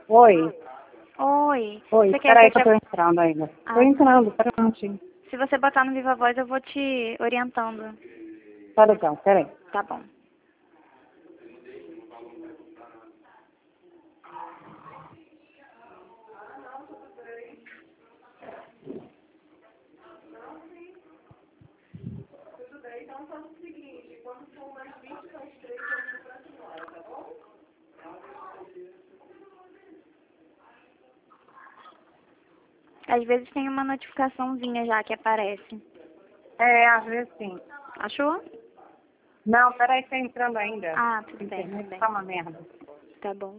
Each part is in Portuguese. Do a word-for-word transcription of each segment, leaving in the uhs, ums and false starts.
Oi. Oi. Oi, Você quer espera aí que que eu eu te... tô entrando ainda. Ah, Tô entrando, pera um minutinho. se você botar no Viva Voz, eu vou te orientando. Tá legal, pera aí. Tá bom. Às vezes tem uma notificaçãozinha já que aparece. É, às vezes sim. Achou? Não, pera aí que tá entrando ainda. Ah, A tudo bem, tudo internet bem. tá uma merda. Tá bom.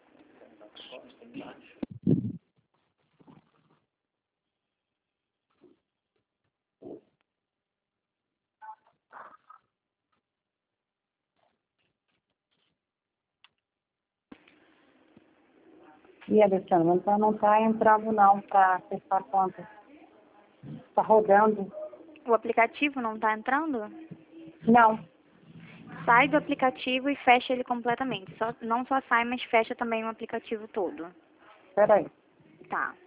E Alessandra, então não tá entrando não pra acessar a conta. Tá rodando. O aplicativo não tá entrando? Não. Sai do aplicativo e fecha ele completamente. Só, não só sai, mas fecha também o aplicativo todo. Pera aí. Tá.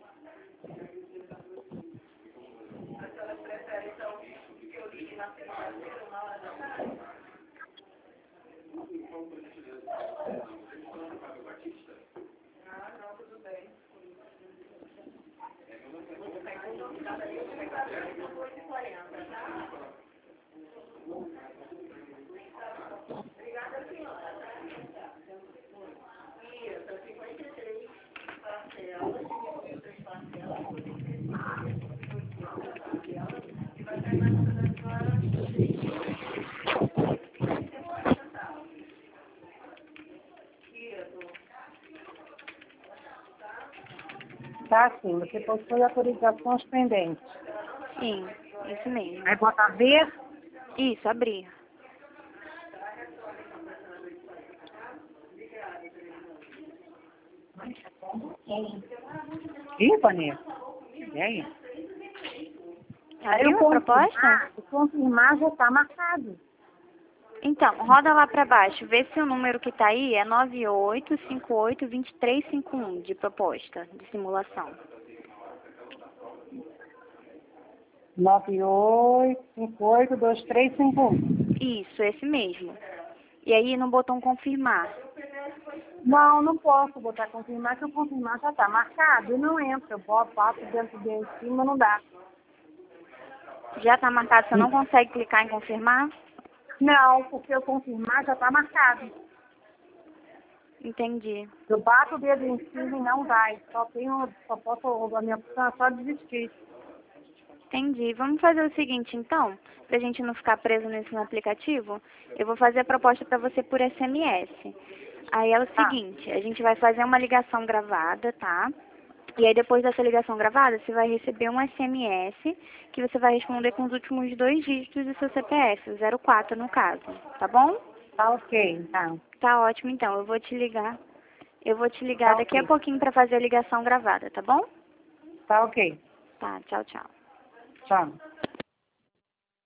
Tá assim, você possui autorizações pendentes. Sim, isso mesmo. Aí bota ver. Isso, abrir. Ih, Vanessa. E aí? Aí Abriu o a proposta? confirmar, o confirmar já tá marcado. Então, roda lá pra baixo. Vê se o número que tá aí é nove oito cinco oito dois três cinco um de proposta, de simulação. nove oito cinco oito dois três cinco um. Isso, esse mesmo. E aí no botão confirmar. Não, não posso botar confirmar, que o confirmar já tá marcado e não entra. Eu boto passo dentro de em cima, não dá. Já tá marcado, você não consegue clicar em confirmar? Não, porque o confirmar já tá marcado. Entendi. Eu bato o dedo em cima e não vai. Só tenho, só posso, a minha opção é só desistir. Entendi. Vamos fazer o seguinte, então, pra gente não ficar preso nesse no aplicativo, eu vou fazer a proposta para você por S M S. Aí é o Tá, seguinte, a gente vai fazer uma ligação gravada, tá? E aí depois dessa ligação gravada, você vai receber um S M S que você vai responder com os últimos dois dígitos do seu C P F, o zero quatro no caso, tá bom? tá ok, então. Tá ótimo, então. Eu vou te ligar. Eu vou te ligar Tá daqui a ok. pouquinho para fazer a ligação gravada, tá bom? Tá ok. Tá, tchau, tchau. Tchau.